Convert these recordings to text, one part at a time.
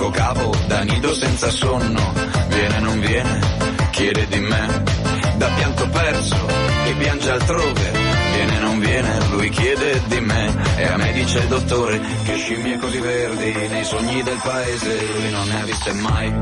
stanco capo da nido senza sonno, viene non viene, chiede di me, da pianto perso che piange altrove, viene non viene, lui chiede di me, e a me dice il dottore che scimmie così verdi nei sogni del paese lui non ne ha viste mai.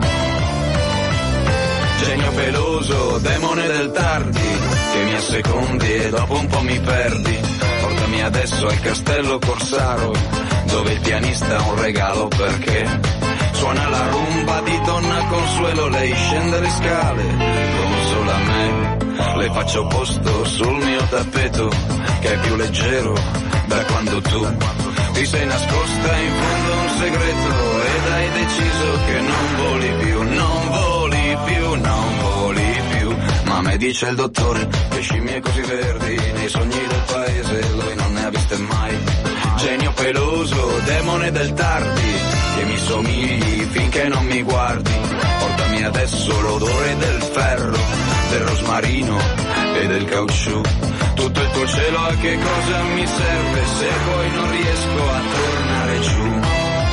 Genio peloso, demone del tardi, che mi assecondi e dopo un po' mi perdi, portami adesso al castello Corsaro, dove il pianista ha un regalo perché suona la rumba di Donna Consuelo, lei scende le scale, consola me, le faccio posto sul mio tappeto, che è più leggero da quando tu ti sei nascosta in fondo a un segreto, ed hai deciso che non voli più, non voli più, non voli più, ma a me dice il dottore che scimmie così verdi nei sogni del paese lui non ne ha viste mai. Genio peloso, demone del tardi, che mi somigli finché non mi guardi, portami adesso l'odore del ferro, del rosmarino e del caucciù, tutto il tuo cielo a che cosa mi serve se poi non riesco a tornare giù.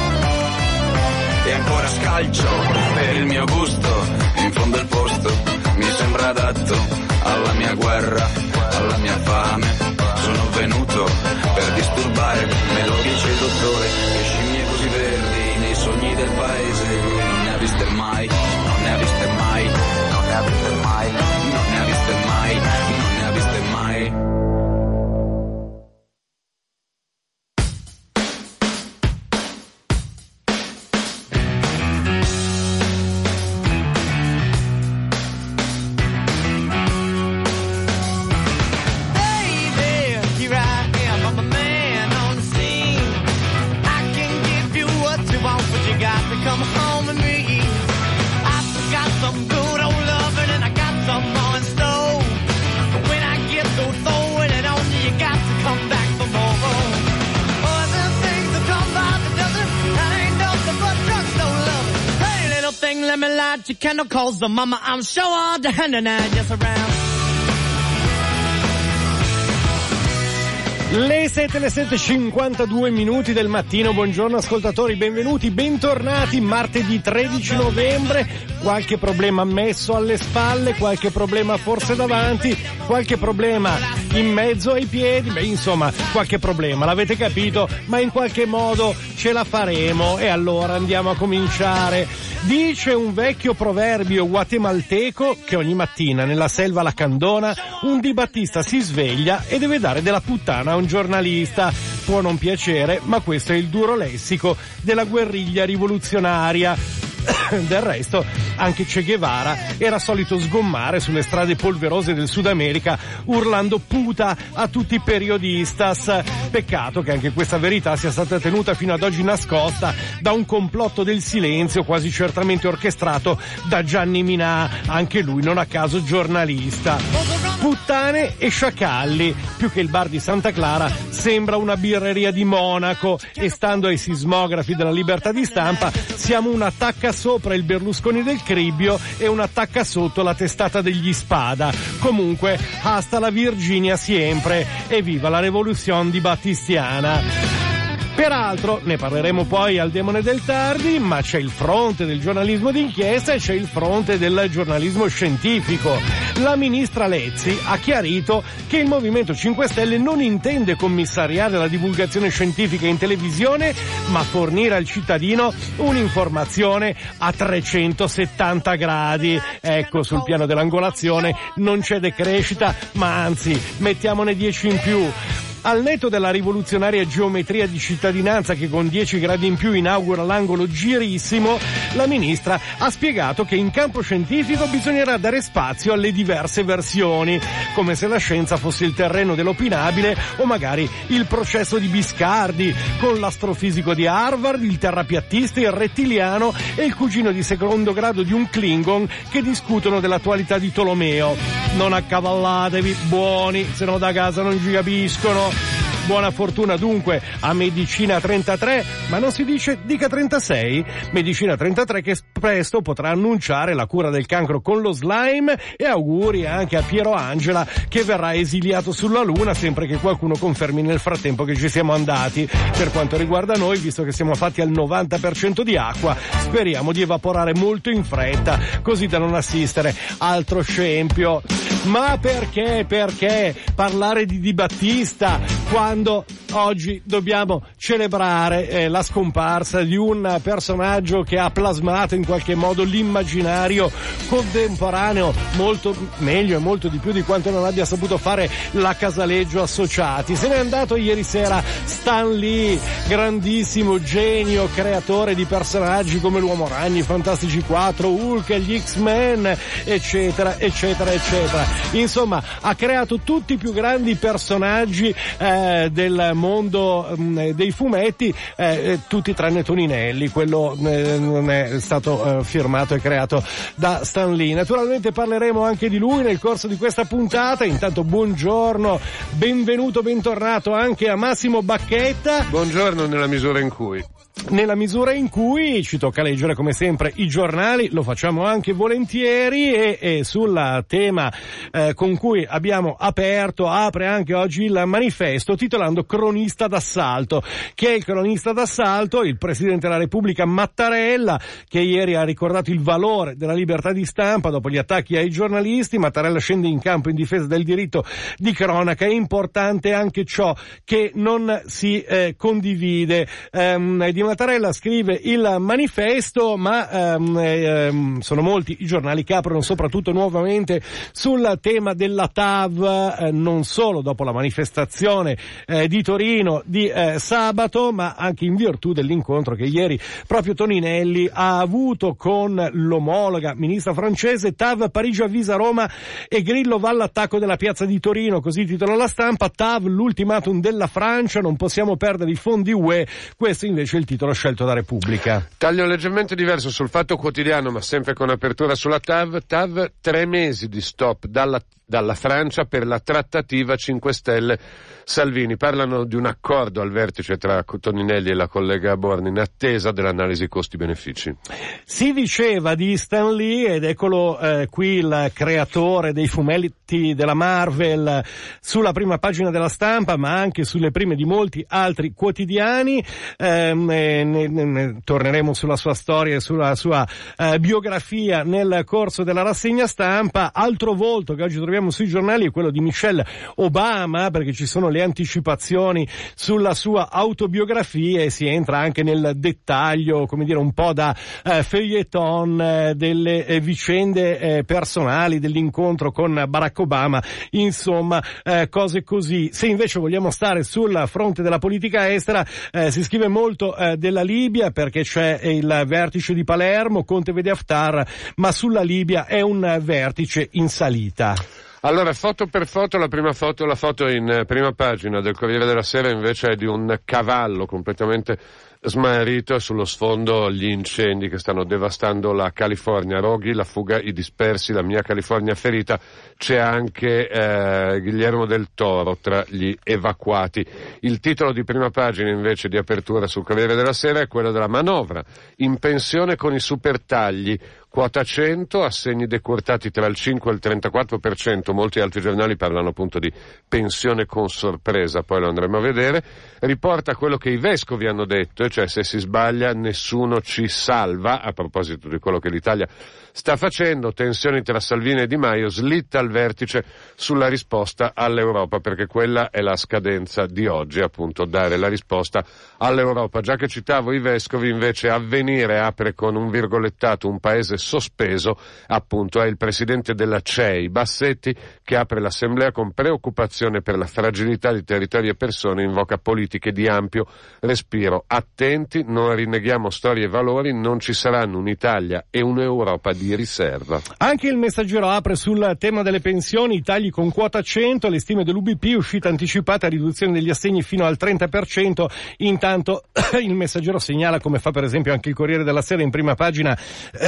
E ancora scalcio per il mio gusto, in fondo il posto mi sembra adatto alla mia guerra, alla mia fame, sono venuto per disturbare, me lo dice il dottore, che scimmie così verdi nei sogni del paese lui non ne ha viste mai, non ne ha viste mai, non ne ha viste mai, non ne ha viste mai, non ne ha viste mai. Let me light your candle, cause the mama I'm sure all the hand and I just around. Le 7:52 minuti del mattino, buongiorno ascoltatori, benvenuti, bentornati, martedì 13 novembre, qualche problema ammesso alle spalle, qualche problema forse davanti, qualche problema in mezzo ai piedi, beh insomma qualche problema, l'avete capito, ma in qualche modo ce la faremo e allora andiamo a cominciare. Dice un vecchio proverbio guatemalteco che ogni mattina nella selva lacandona un Di Battista si sveglia e deve dare della puttana a un giornalista. Può non piacere, ma questo è il duro lessico della guerriglia rivoluzionaria. Del resto anche Che Guevara era solito sgommare sulle strade polverose del Sud America urlando puta a tutti i periodistas. Peccato che anche questa verità sia stata tenuta fino ad oggi nascosta da un complotto del silenzio quasi certamente orchestrato da Gianni Minà, anche lui non a caso giornalista. Puttane e sciacalli, più che il bar di Santa Clara sembra una birreria di Monaco, e stando ai sismografi della Libertà di Stampa siamo una tacca sopra il Berlusconi del Cribbio e una tacca sotto la testata degli Spada. Comunque hasta la Virginia siempre e viva la rivoluzione di Battistiana. Peraltro, ne parleremo poi al Demone del Tardi, ma c'è il fronte del giornalismo d'inchiesta e c'è il fronte del giornalismo scientifico. La ministra Lezzi ha chiarito che il Movimento 5 Stelle non intende commissariare la divulgazione scientifica in televisione, ma fornire al cittadino un'informazione a 370 gradi. Ecco, sul piano dell'angolazione non c'è decrescita, ma anzi, mettiamone 10 in più. Al netto della rivoluzionaria geometria di cittadinanza che con 10 gradi in più inaugura l'angolo girissimo, la ministra ha spiegato che in campo scientifico bisognerà dare spazio alle diverse versioni, come se la scienza fosse il terreno dell'opinabile o magari il processo di Biscardi, con l'astrofisico di Harvard, il terrapiattista, il rettiliano e il cugino di secondo grado di un Klingon che discutono dell'attualità di Tolomeo. Non accavallatevi, buoni, se no da casa non ci capiscono. Buona fortuna dunque a Medicina 33, ma non si dica 36? Medicina 33 che presto potrà annunciare la cura del cancro con lo slime, e auguri anche a Piero Angela che verrà esiliato sulla Luna, sempre che qualcuno confermi nel frattempo che ci siamo andati. Per quanto riguarda noi, visto che siamo fatti al 90% di acqua, speriamo di evaporare molto in fretta, così da non assistere altro scempio. Ma perché parlare di Di Battista quando oggi dobbiamo celebrare la scomparsa di un personaggio che ha plasmato in qualche modo l'immaginario contemporaneo molto meglio e molto di più di quanto non abbia saputo fare la Casaleggio Associati? Se n'è andato ieri sera Stan Lee, grandissimo genio, creatore di personaggi come l'Uomo Ragno, i Fantastici 4, Hulk, gli X-Men, eccetera, eccetera, eccetera. Insomma, ha creato tutti i più grandi personaggi del mondo dei fumetti, tutti tranne Toninelli, quello non è stato firmato e creato da Stan Lee. Naturalmente parleremo anche di lui nel corso di questa puntata. Intanto buongiorno, benvenuto, bentornato anche a Massimo Bacchetta. Buongiorno, nella misura in cui ci tocca leggere come sempre i giornali, lo facciamo anche volentieri, e sul tema con cui abbiamo apre anche oggi il manifesto titolando Cronista d'assalto. Che è il cronista d'assalto? Il Presidente della Repubblica Mattarella, che ieri ha ricordato il valore della libertà di stampa dopo gli attacchi ai giornalisti. Mattarella scende in campo in difesa del diritto di cronaca. È importante anche ciò che non si condivide. Di Mattarella scrive il manifesto, ma sono molti i giornali che aprono soprattutto nuovamente sul tema della TAV, non solo dopo la manifestazione di Torino di sabato, ma anche in virtù dell'incontro che ieri proprio Toninelli ha avuto con l'omologa ministra francese. TAV Parigi avvisa Roma e Grillo va all'attacco della piazza di Torino, così titola La Stampa. TAV, l'ultimatum della Francia, non possiamo perdere i fondi UE. Questo invece è il titolo scelto da Repubblica. Taglio leggermente diverso sul Fatto Quotidiano, ma sempre con apertura sulla TAV. TAV, 3 mesi di stop dalla Francia per la trattativa 5 Stelle Salvini. Parlano di un accordo al vertice tra Toninelli e la collega Borni in attesa dell'analisi costi-benefici. Si diceva di Stan Lee, ed eccolo qui il creatore dei fumetti della Marvel, sulla prima pagina della Stampa, ma anche sulle prime di molti altri quotidiani. Torneremo sulla sua storia e sulla sua biografia nel corso della rassegna stampa. Altro volto che oggi troviamo sui giornali è quello di Michelle Obama, perché ci sono le anticipazioni sulla sua autobiografia e si entra anche nel dettaglio, come dire, un po' da feuilleton delle vicende personali dell'incontro con Barack Obama, insomma cose così. Se invece vogliamo stare sul fronte della politica estera, si scrive molto della Libia, perché c'è il vertice di Palermo, Conte vede Haftar, ma sulla Libia è un vertice in salita. Allora, foto per foto, la foto in prima pagina del Corriere della Sera invece è di un cavallo completamente smarrito, e sullo sfondo gli incendi che stanno devastando la California. Roghi, la fuga, i dispersi, la mia California ferita. C'è anche Guillermo del Toro tra gli evacuati. Il titolo di prima pagina invece di apertura sul Corriere della Sera è quello della manovra. In pensione con i super tagli. Quota 100, assegni decurtati tra il 5 e il 34%, molti altri giornali parlano appunto di pensione con sorpresa, poi lo andremo a vedere. Riporta quello che i vescovi hanno detto, cioè se si sbaglia nessuno ci salva, a proposito di quello che l'Italia sta facendo. Tensioni tra Salvini e Di Maio, slitta al vertice sulla risposta all'Europa, perché quella è la scadenza di oggi, appunto, dare la risposta all'Europa. Già che citavo i vescovi, invece Avvenire apre con un virgolettato: un paese sospeso, appunto, è il presidente della CEI, Bassetti, che apre l'assemblea con preoccupazione per la fragilità di territori e persone, invoca politiche di ampio respiro. Attenti, non rinneghiamo storie e valori, non ci saranno un'Italia e un'Europa di riserva. Anche il Messaggero apre sul tema delle pensioni, i tagli con quota 100, le stime dell'UBP, uscita anticipata, riduzione degli assegni fino al 30%. Intanto il Messaggero segnala, come fa per esempio anche il Corriere della Sera in prima pagina, i dati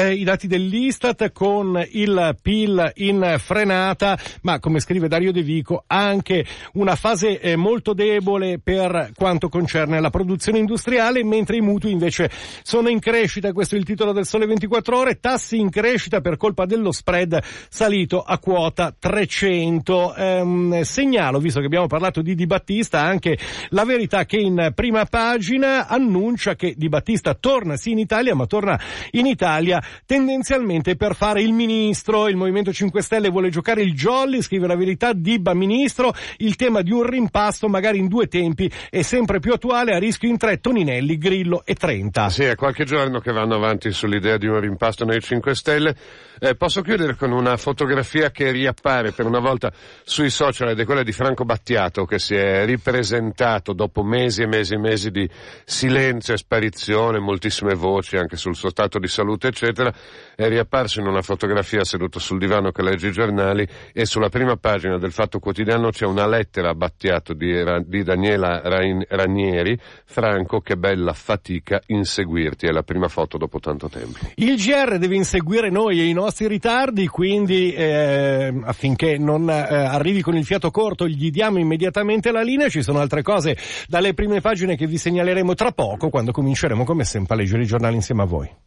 dell'Istat con il PIL in frenata, ma come scrive Dario De Vico anche una fase molto debole per quanto concerne la produzione industriale, mentre i mutui invece sono in crescita. Questo è il titolo del Sole 24 Ore, tassi in crescita per colpa dello spread salito a quota 300. Segnalo, visto che abbiamo parlato di Di Battista, anche La Verità che in prima pagina annuncia che Di Battista torna sì in Italia, ma torna in Italia tendenzialmente per fare il ministro. Il Movimento 5 Stelle vuole giocare il jolly, scrive La Verità, Dibba ministro, il tema di un rimpasto magari in due tempi è sempre più attuale, a rischio in tre Toninelli, Grillo e Trenta. Sì, è qualche giorno che vanno avanti sull'idea di un rimpasto nei 5 Stelle. Posso chiudere con una fotografia che riappare per una volta sui social, ed è quella di Franco Battiato, che si è ripresentato dopo mesi e mesi e mesi di silenzio e sparizione, moltissime voci anche sul suo stato di salute eccetera. È riapparso in una fotografia seduto sul divano che legge i giornali, e sulla prima pagina del Fatto Quotidiano c'è una lettera a Battiato di Daniela Ranieri. Franco, che bella fatica inseguirti, è la prima foto dopo tanto tempo. Il GR deve inseguire noi e i nostri ritardi, quindi affinché non arrivi con il fiato corto gli diamo immediatamente la linea. Ci sono altre cose dalle prime pagine che vi segnaleremo tra poco, quando cominceremo come sempre a leggere i giornali insieme a voi.